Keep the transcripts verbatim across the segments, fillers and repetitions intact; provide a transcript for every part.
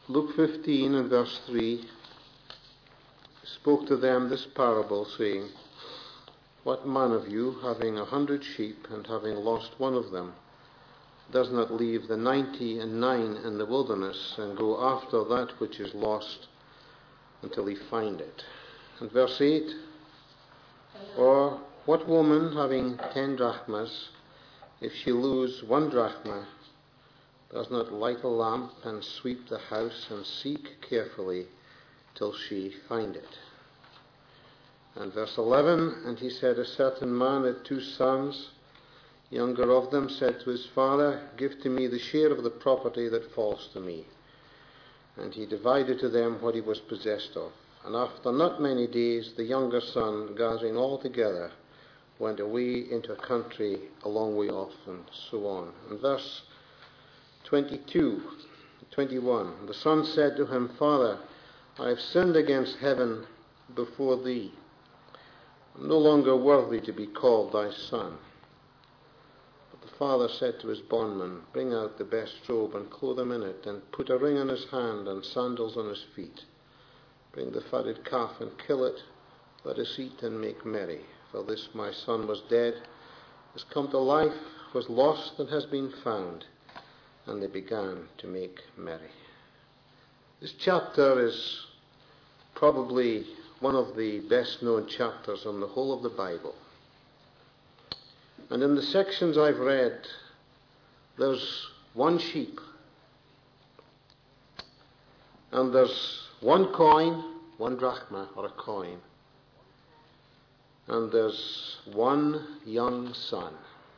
Luke fifteen and verse three spoke to them this parable, saying, "What man of you, having a hundred sheep, and having lost one of them, does not leave the ninety and nine in the wilderness, and go after that which is lost until he find it?" And verse eight, "Or what woman, having ten drachmas, if she lose one drachma, does not light a lamp and sweep the house and seek carefully till she find it?" And verse eleven, "And he said, a certain man had two sons. Younger of them said to his father, 'Give to me the share of the property that falls to me.' And he divided to them what he was possessed of. And after not many days, the younger son, gathering all together, went away into a country a long way off," and so on. And verse twenty-two, twenty-one, "The son said to him, 'Father, I have sinned against heaven before thee. I am no longer worthy to be called thy son.' But the father said to his bondman, 'Bring out the best robe and clothe him in it, and put a ring on his hand and sandals on his feet. Bring the fatted calf and kill it. Let us eat and make merry. For this my son was dead, has come to life, was lost, and has been found.' And they began to make merry." This chapter is probably one of the best known chapters in the whole of the Bible. And in the sections I've read, there's one sheep, and there's one coin, one drachma or a coin, and there's one young son.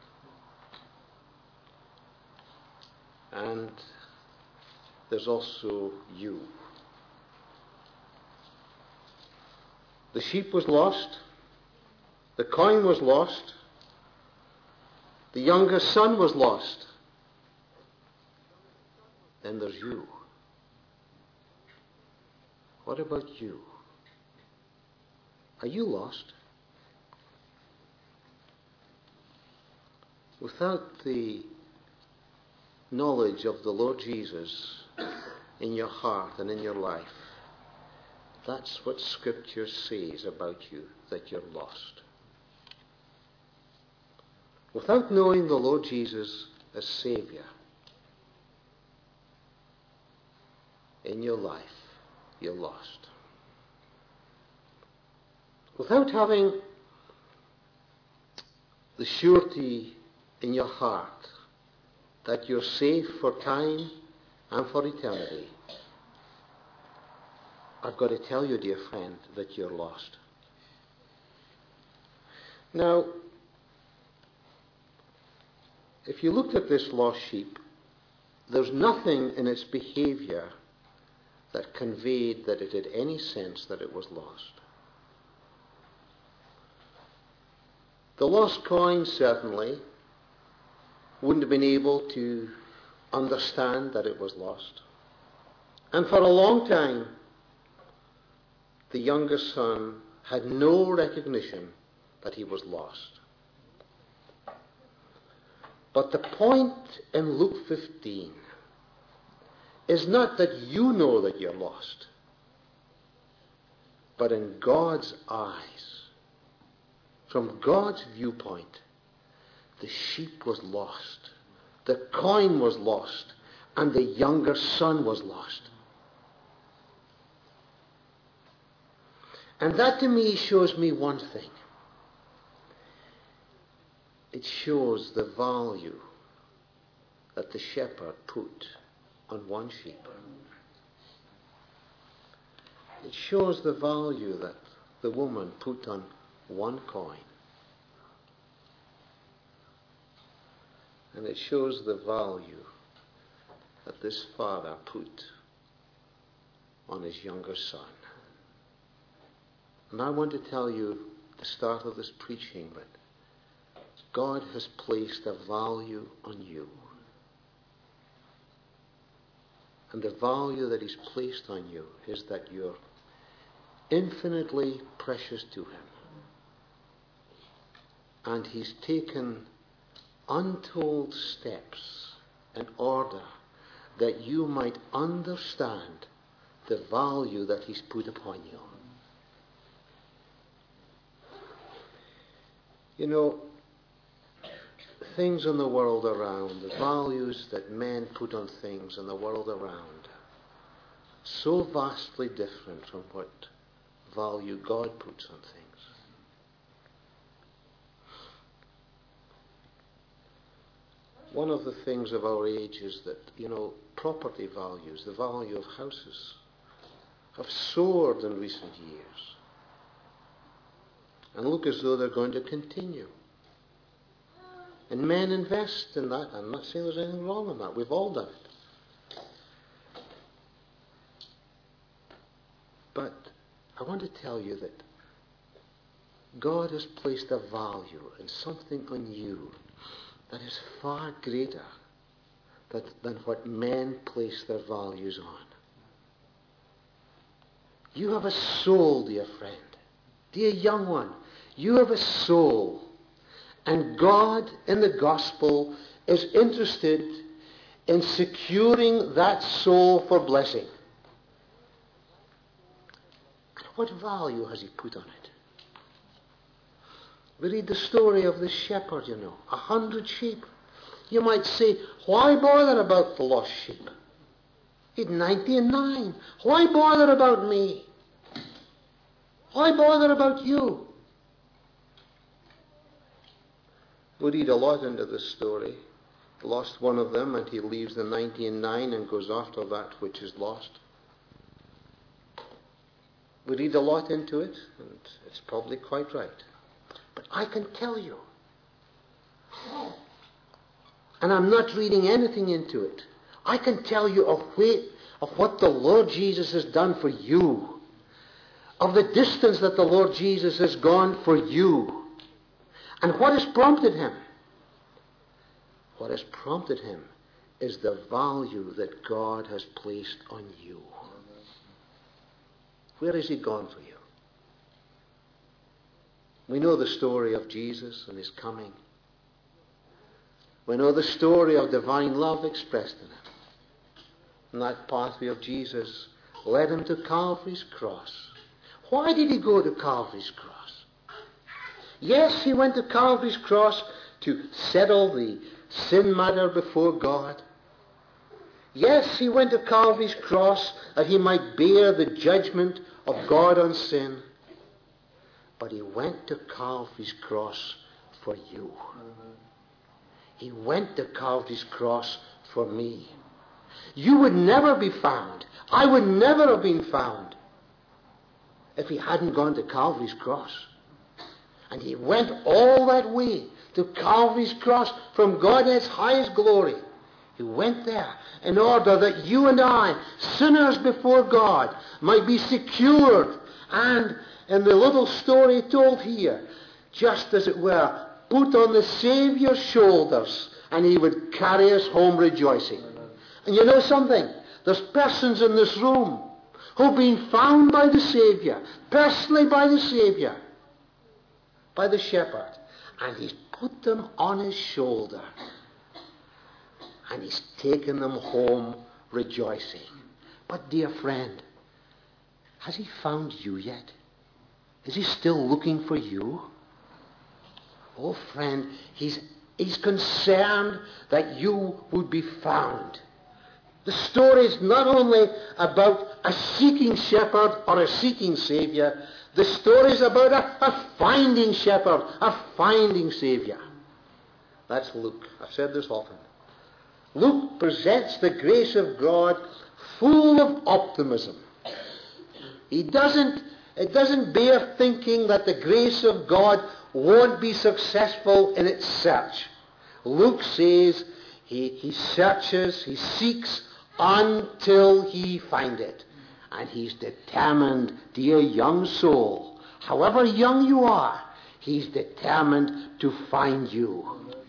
And there's also you. The sheep was lost. The coin was lost. The younger son was lost. Then there's you. What about you? Are you lost? Without the knowledge of the Lord Jesus in your heart and in your life, that's what Scripture says about you, that you're lost. Without knowing the Lord Jesus as Savior in your life, you're lost. Without having the surety in your heart that you're safe for time and for eternity, I've got to tell you, dear friend, that you're lost. Now, if you looked at this lost sheep, there's nothing in its behavior that conveyed that it had any sense that it was lost. The lost coin certainly wouldn't have been able to understand that it was lost. And for a long time, the younger son had no recognition that he was lost. But the point in Luke fifteen is not that you know that you're lost, but in God's eyes, from God's viewpoint, the sheep was lost, the coin was lost, and the younger son was lost. And that to me shows me one thing. It shows the value that the shepherd put on one sheep. It shows the value that the woman put on one coin. And it shows the value that this father put on his younger son. And I want to tell you at the start of this preaching that God has placed a value on you. And the value that he's placed on you is that you're infinitely precious to him. And he's taken untold steps in order that you might understand the value that he's put upon you. You know, things in the world around, the values that men put on things in the world around, so vastly different from what value God puts on things. One of the things of our age is that, you know, property values, the value of houses, have soared in recent years and look as though they're going to continue. And men invest in that. I'm not saying there's anything wrong in that. We've all done it. But I want to tell you that God has placed a value in something on you that is far greater that, than what men place their values on. You have a soul, dear friend. Dear young one, you have a soul. And God in the gospel is interested in securing that soul for blessing. And what value has he put on it? We read the story of the shepherd, you know, a hundred sheep. You might say, why bother about the lost sheep? He'd ninety and nine. Why bother about me? Why bother about you? We read a lot into this story. He lost one of them and he leaves the ninety and nine and goes after that which is lost. We read a lot into it, and it's probably quite right. But I can tell you, and I'm not reading anything into it, I can tell you of, way, of what the Lord Jesus has done for you, of the distance that the Lord Jesus has gone for you, and what has prompted him. What has prompted him is the value that God has placed on you. Where has he gone for you? We know the story of Jesus and his coming. We know the story of divine love expressed in him. And that pathway of Jesus led him to Calvary's cross. Why did he go to Calvary's cross? Yes, he went to Calvary's cross to settle the sin matter before God. Yes, he went to Calvary's cross that he might bear the judgment of God on sin. But he went to Calvary's cross for you. He went to Calvary's cross for me. You would never be found. I would never have been found if he hadn't gone to Calvary's cross. And he went all that way to Calvary's cross from God's highest glory. He went there in order that you and I, sinners before God, might be secured and, in the little story told here, just as it were, put on the Saviour's shoulders, and he would carry us home rejoicing. And you know something? There's persons in this room who've been found by the Saviour, personally by the Saviour, by the shepherd, and he's put them on his shoulder, and he's taken them home rejoicing. But dear friend, has he found you yet? Is he still looking for you? Oh friend, he's, he's concerned that you would be found. The story is not only about a seeking shepherd or a seeking Saviour. The story is about a, a finding shepherd, a finding Saviour. That's Luke. I've said this often. Luke presents the grace of God full of optimism. He doesn't, it doesn't bear thinking that the grace of God won't be successful in its search. Luke says he, he searches, he seeks until he finds it. And he's determined, dear young soul, however young you are, he's determined to find you.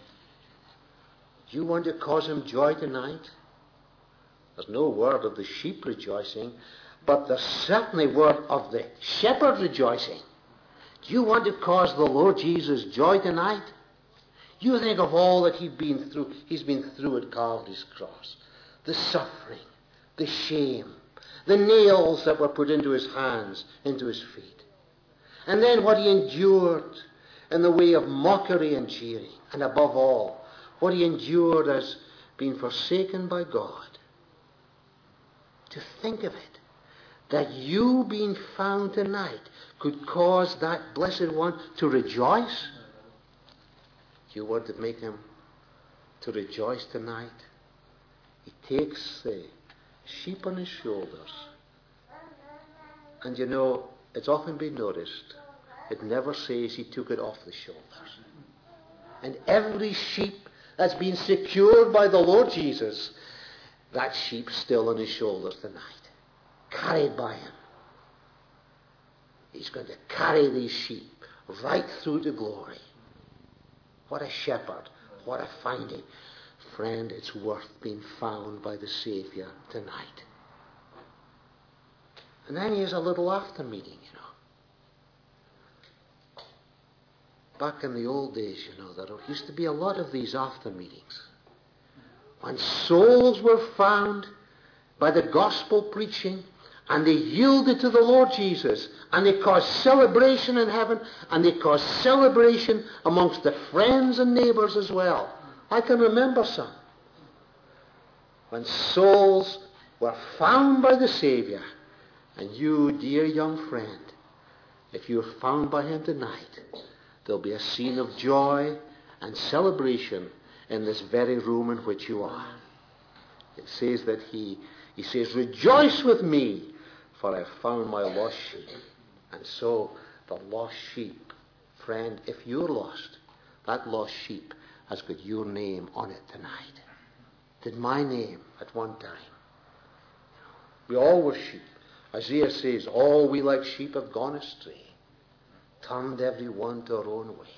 Do you want to cause him joy tonight? There's no word of the sheep rejoicing, but there's certainly word of the shepherd rejoicing. Do you want to cause the Lord Jesus joy tonight? You think of all that he's been through. He's been through at Calvary's cross. the suffering, the shame, the nails that were put into his hands, into his feet. And then what he endured in the way of mockery and jeering. And above all, what he endured as being forsaken by God. To think of it, that you being found tonight could cause that blessed one to rejoice. You want to make him to rejoice tonight? He takes the sheep on his shoulders. And you know, it's often been noticed, it never says he took it off the shoulders. And every sheep that's been secured by the Lord Jesus, that sheep's still on his shoulders tonight, carried by him. He's going to carry these sheep right through to glory. What a shepherd, what a finding. Friend, it's worth being found by the Saviour tonight. And then he has a little after meeting, you know. Back in the old days, you know, there used to be a lot of these after meetings. When souls were found by the gospel preaching, and they yielded to the Lord Jesus, and they caused celebration in heaven, and they caused celebration amongst the friends and neighbors as well. I can remember some. When souls were found by the Saviour, and you, dear young friend, if you're found by him tonight, there'll be a scene of joy and celebration in this very room in which you are. It says that he, he says, rejoice with me, for I found my lost sheep. And so, the lost sheep, friend, if you're lost, that lost sheep has got your name on it tonight. Did my name at one time. We all were sheep. Isaiah says, all we like sheep have gone astray, turned every one to our own way.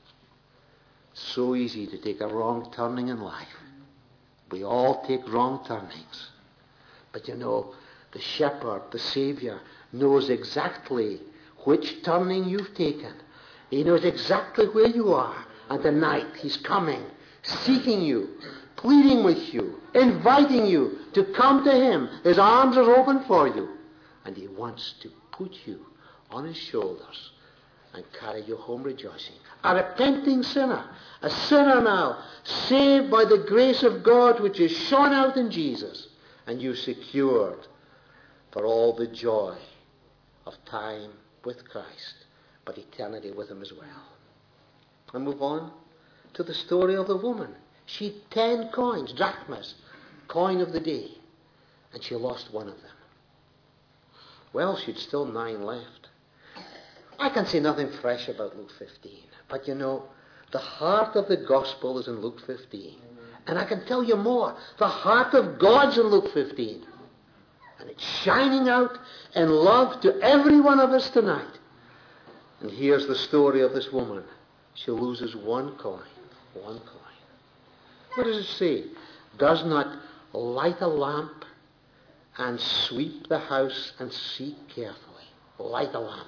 So easy to take a wrong turning in life. We all take wrong turnings. But you know, the shepherd, the Saviour, knows exactly which turning you've taken. He knows exactly where you are. And tonight he's coming, seeking you, pleading with you, inviting you to come to him. His arms are open for you. And he wants to put you on his shoulders and carry you home rejoicing. A repenting sinner, a sinner now, saved by the grace of God which is shone out in Jesus, and you secured for all the joy of time with Christ, but eternity with him as well. And move on to the story of the woman. She had ten coins, drachmas, coin of the day, and she lost one of them. Well, she'd still nine left. I can say nothing fresh about Luke fifteen, but you know, the heart of the gospel is in Luke fifteen. And I can tell you more. The heart of God's in Luke fifteen. And it's shining out in love to every one of us tonight. And here's the story of this woman. She loses one coin. One coin. What does it say? Does not light a lamp and sweep the house and seek carefully. Light a lamp.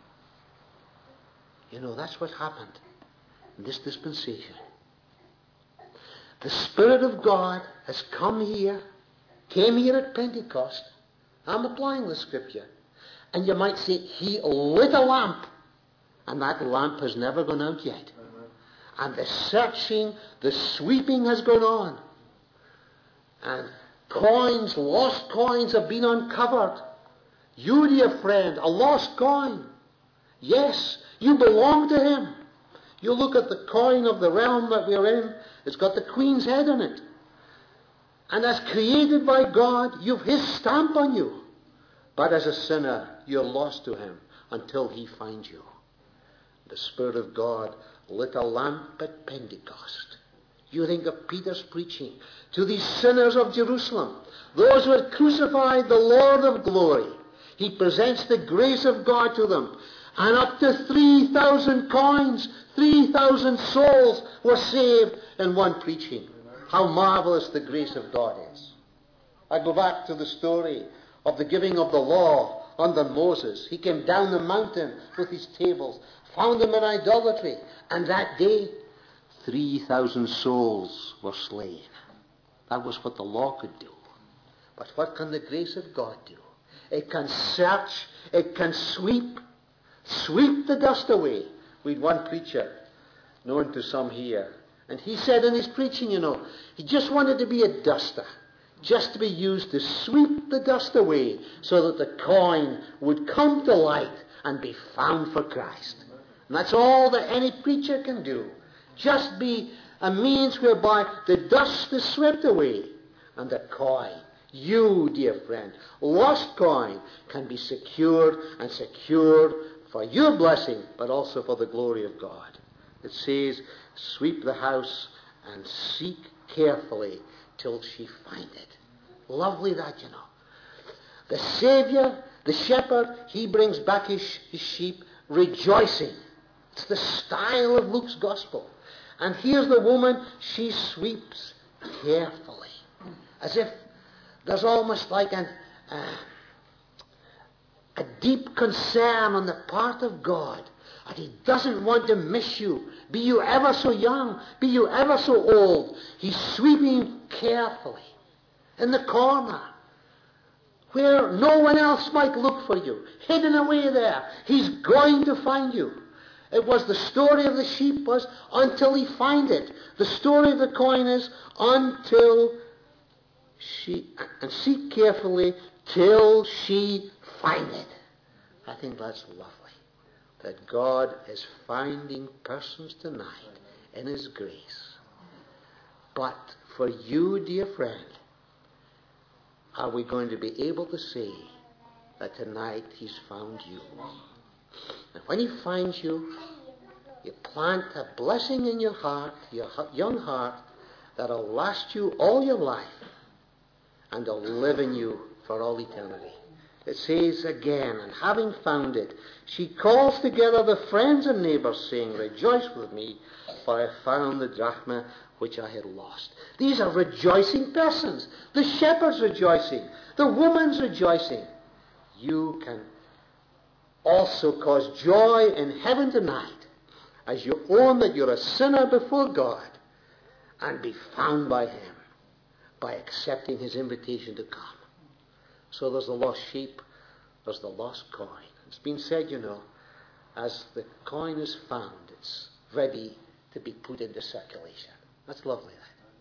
You know, that's what happened in this dispensation. The Spirit of God has come here, came here at Pentecost. I'm applying the scripture. And you might say, he lit a lamp, and that lamp has never gone out yet. And the searching, the sweeping has gone on. And coins, lost coins have been uncovered. You, dear friend, a lost coin. Yes, you belong to him. You look at the coin of the realm that we're in, it's got the Queen's head on it. And as created by God, you've his stamp on you. But as a sinner, you're lost to him until he finds you. The Spirit of God lit a lamp at Pentecost. You think of Peter's preaching to these sinners of Jerusalem, those who had crucified the Lord of glory. He presents the grace of God to them. And up to three thousand coins, three thousand souls were saved in one preaching. How marvelous the grace of God is. I go back to the story of the giving of the law under Moses. He came down the mountain with his tables, found them in idolatry, and that day three thousand souls were slain. That was what the law could do. But what can the grace of God do? It can search, it can sweep, sweep the dust away. We had one preacher, known to some here, and he said in his preaching, you know, he just wanted to be a duster, just to be used to sweep the dust away so that the coin would come to light and be found for Christ. And that's all that any preacher can do. Just be a means whereby the dust is swept away and the coin, you, dear friend, lost coin, can be secured and secured for your blessing, but also for the glory of God. It says, sweep the house and seek carefully till she find it. Lovely that, you know. The Savior, the shepherd, he brings back his, his sheep rejoicing. It's the style of Luke's gospel. And here's the woman, she sweeps carefully, as if there's almost like an, uh, a deep concern on the part of God, and he doesn't want to miss you. Be you ever so young, be you ever so old, he's sweeping carefully in the corner where no one else might look for you, hidden away there. He's going to find you. It was the story of the sheep was until he find it. The story of the coin is until she, and seek carefully till she find it. I think that's lovely. That God is finding persons tonight in his grace. But for you, dear friend, are we going to be able to say that tonight he's found you? And when he finds you, you plant a blessing in your heart, your young heart, that'll last you all your life and will live in you for all eternity. It says again, and having found it, she calls together the friends and neighbors, saying, rejoice with me, for I found the drachma which I had lost. These are rejoicing persons. The shepherd's rejoicing. The woman's rejoicing. You can also cause joy in heaven tonight as you own that you're a sinner before God and be found by him by accepting his invitation to come. So there's the lost sheep, there's the lost coin. It's been said, you know, as the coin is found, it's ready to be put into circulation. That's lovely,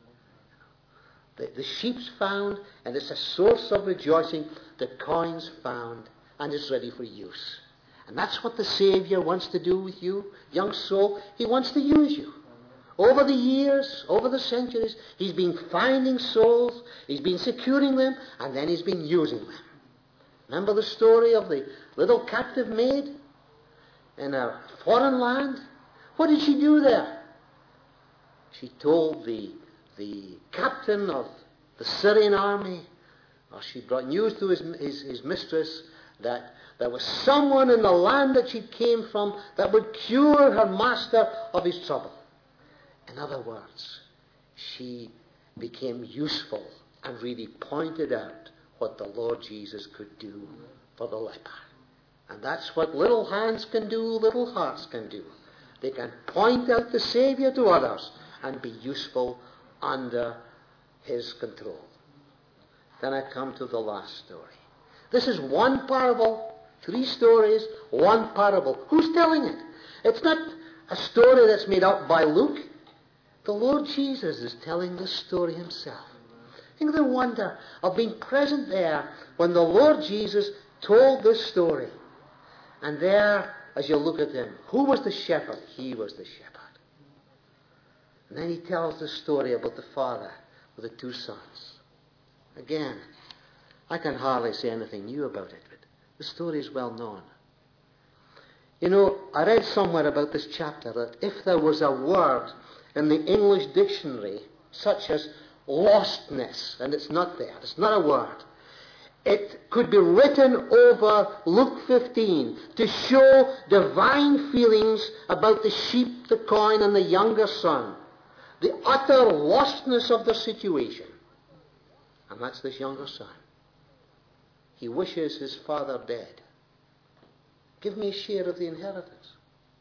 that. The, the sheep's found, and it's a source of rejoicing. The coin's found, and it's ready for use. And that's what the Savior wants to do with you, young soul. He wants to use you. Over the years, over the centuries, he's been finding souls, he's been securing them, and then he's been using them. Remember the story of the little captive maid in a foreign land? What did she do there? She told the, the captain of the Syrian army, or she brought news to his, his, his mistress, that there was someone in the land that she came from that would cure her master of his trouble. In other words, she became useful and really pointed out what the Lord Jesus could do for the leper. And that's what little hands can do, little hearts can do. They can point out the Savior to others and be useful under his control. Then I come to the last story. This is one parable, three stories, one parable. Who's telling it? It's not a story that's made up by Luke. The Lord Jesus is telling the story himself. Think of the wonder of being present there when the Lord Jesus told this story. And there, as you look at him, who was the shepherd? He was the shepherd. And then he tells the story about the father with the two sons. Again, I can hardly say anything new about it, but the story is well known. You know, I read somewhere about this chapter that if there was a word in the English dictionary such as lostness, and it's not there, it's not a word, it could be written over Luke fifteen to show divine feelings about the sheep, the coin, and the younger son. The utter lostness of the situation. And that's this younger son. He wishes his father dead. Give me a share of the inheritance.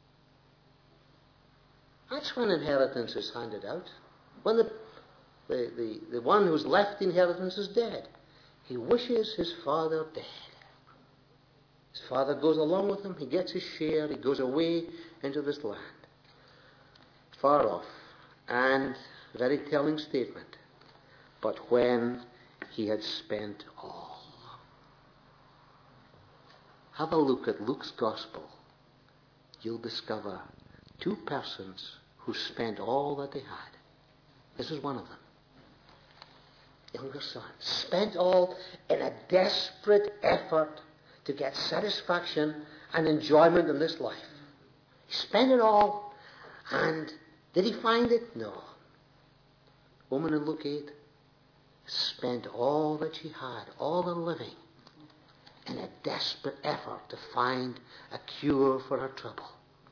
That's when inheritance is handed out. When the, the, the, the one who's left the inheritance is dead. He wishes his father dead. His father goes along with him. He gets his share. He goes away into this land, far off. And, very telling statement, but when he had spent all. Have a look at Luke's Gospel. You'll discover two persons who spent all that they had. This is one of them. Younger son. Spent all in a desperate effort to get satisfaction and enjoyment in this life. He spent it all, and did he find it? No. Woman in Luke eight spent all that she had, all the living, in a desperate effort to find a cure for her trouble.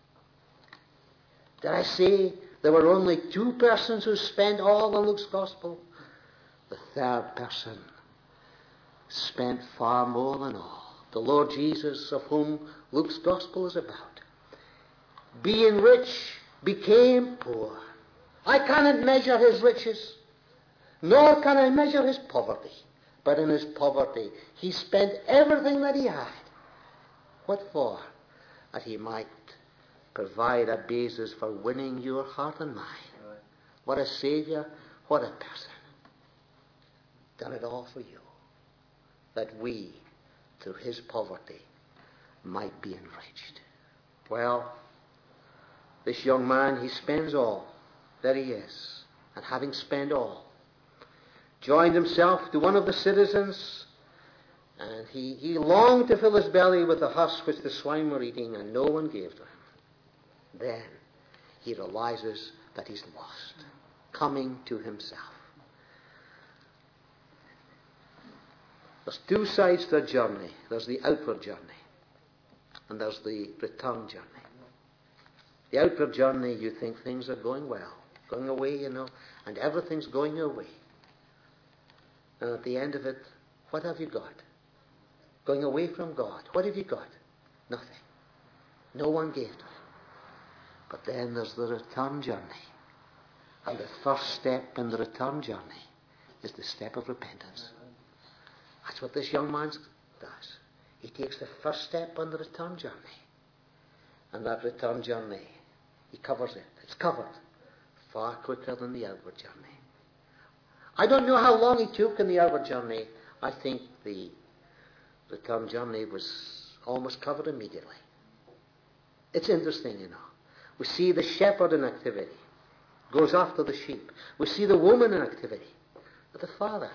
Did I say there were only two persons who spent all in Luke's Gospel? The third person spent far more than all. The Lord Jesus, of whom Luke's Gospel is about. Being rich, became poor. I cannot measure his riches, nor can I measure his poverty. But in his poverty, he spent everything that he had. What for? That he might provide a basis for winning your heart and mine. What a Saviour, what a person. Done it all for you, that we, through his poverty, might be enriched. Well, this young man, he spends all. There he is. And having spent all, joined himself to one of the citizens, and he, he longed to fill his belly with the husk which the swine were eating, and no one gave to him. Then he realizes that he's lost, coming to himself. There's two sides to a journey. There's the outward journey, and there's the return journey. The outward journey, you think things are going well, going away, you know, and everything's going your way. And at the end of it, what have you got? Going away from God. What have you got? Nothing. No one gave to him. But then there's the return journey. And the first step in the return journey is the step of repentance. That's what this young man does. He takes the first step on the return journey. And that return journey, he covers it. It's covered far quicker than the outward journey. I don't know how long he took in the outward journey. I think the return journey was almost covered immediately. It's interesting, you know. We see the shepherd in activity, goes after the sheep. We see the woman in activity. But the father,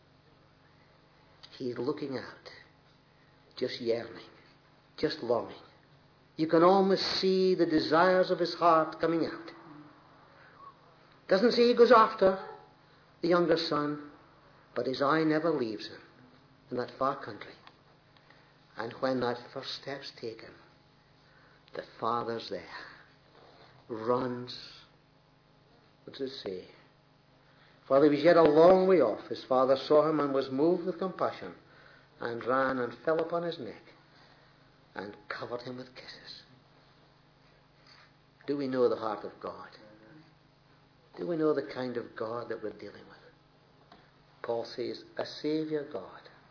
he's looking out, just yearning, just longing. You can almost see the desires of his heart coming out. Doesn't say he goes after the younger son, but his eye never leaves him in that far country. And when that first step's taken, the father's there, runs. What does it say? While he was yet a long way off, his father saw him and was moved with compassion, and ran and fell upon his neck and covered him with kisses. Do we know the heart of God? Do we know the kind of God that we're dealing with? Paul says, a Saviour God.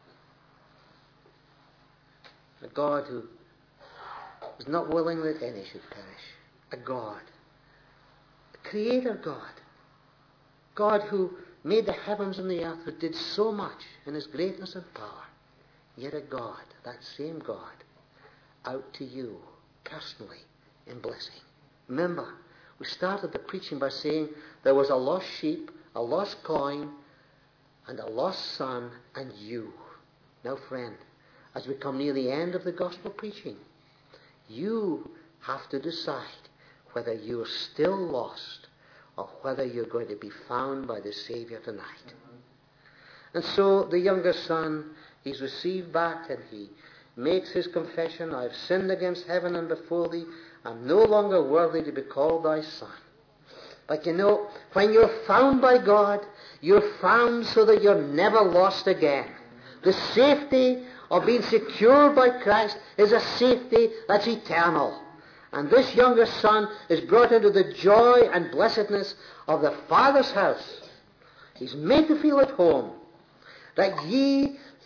A God who is not willing that any should perish. A God. A Creator God. God who made the heavens and the earth, who did so much in his greatness and power. Yet a God, that same God, out to you personally in blessing. Remember, we started the preaching by saying there was a lost sheep, a lost coin, and a lost son, and you. Now, friend, as we come near the end of the gospel preaching, you have to decide whether you're still lost or whether you're going to be found by the Saviour tonight. And so the younger son, he's received back and he makes his confession, I've sinned against heaven and before thee. I'm no longer worthy to be called thy son. But you know, when you're found by God, you're found so that you're never lost again. The safety of being secured by Christ is a safety that's eternal. And this younger son is brought into the joy and blessedness of the Father's house. He's made to feel at home. That ye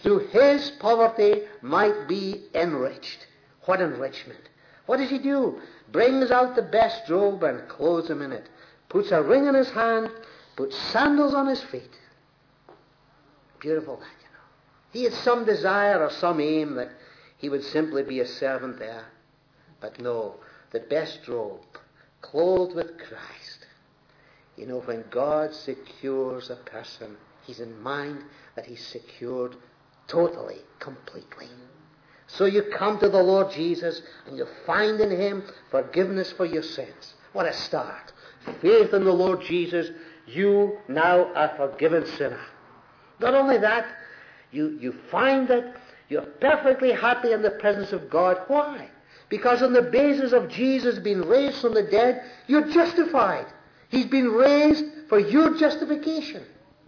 through his poverty might be enriched. What enrichment? What does he do? Brings out the best robe and clothes him in it. Puts a ring in his hand, puts sandals on his feet. Beautiful that, you know. He had some desire or some aim that he would simply be a servant there. But no, the best robe, clothed with Christ. You know, when God secures a person, he's in mind that he's secured totally, completely. So you come to the Lord Jesus and you find in him forgiveness for your sins. What a start. Faith in the Lord Jesus, you now are forgiven sinner. Not only that, you, you find that you're perfectly happy in the presence of God. Why? Because on the basis of Jesus being raised from the dead, you're justified. He's been raised for your justification.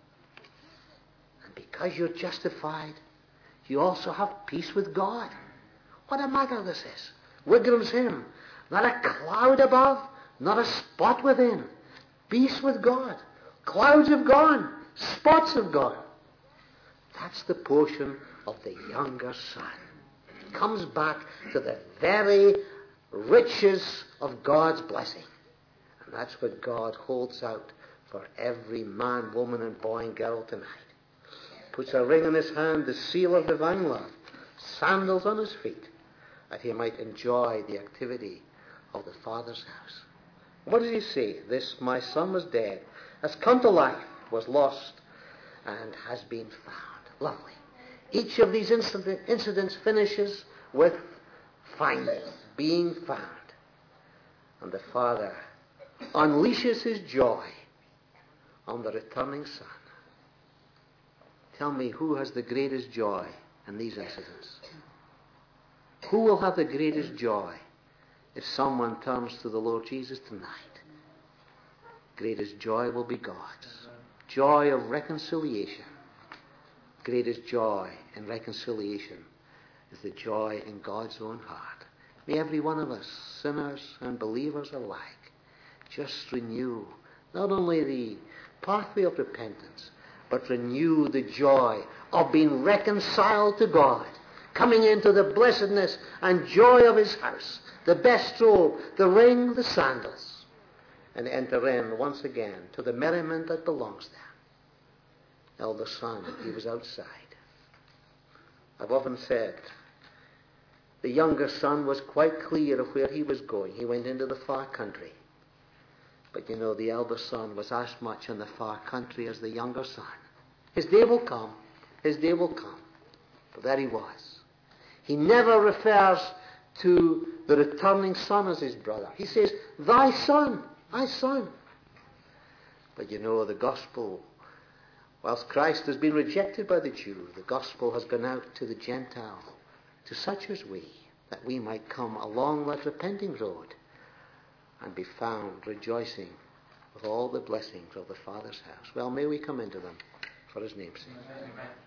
And because you're justified, you also have peace with God. What a matter this is. Wigram's hymn. Not a cloud above, not a spot within. Peace with God. Clouds have gone. Spots have gone. That's the portion of the younger son. It comes back to the very riches of God's blessing. And that's what God holds out for every man, woman, and boy and girl tonight. Puts a ring in his hand, the seal of divine love, sandals on his feet, that he might enjoy the activity of the Father's house. What does he say? This, my son was dead, has come to life, was lost, and has been found. Lovely. Each of these incidents finishes with finding, being found. And the Father unleashes his joy on the returning son. Tell me, who has the greatest joy in these incidents? Who will have the greatest joy if someone turns to the Lord Jesus tonight? Greatest joy will be God's. Joy of reconciliation. Greatest joy in reconciliation is the joy in God's own heart. May every one of us, sinners and believers alike, just renew not only the pathway of repentance, but renew the joy of being reconciled to God, coming into the blessedness and joy of his house, the best robe, the ring, the sandals, and enter in once again to the merriment that belongs there. Elder son, he was outside. I've often said the younger son was quite clear of where he was going. He went into the far country. But you know, the elder son was as much in the far country as the younger son. His day will come. His day will come. But there he was. He never refers to the returning son as his brother. He says, thy son, thy son. But you know, the gospel, whilst Christ has been rejected by the Jew, the gospel has gone out to the Gentile, to such as we, that we might come along that repenting road and be found rejoicing with all the blessings of the Father's house. Well, may we come into them for his name's sake. Amen.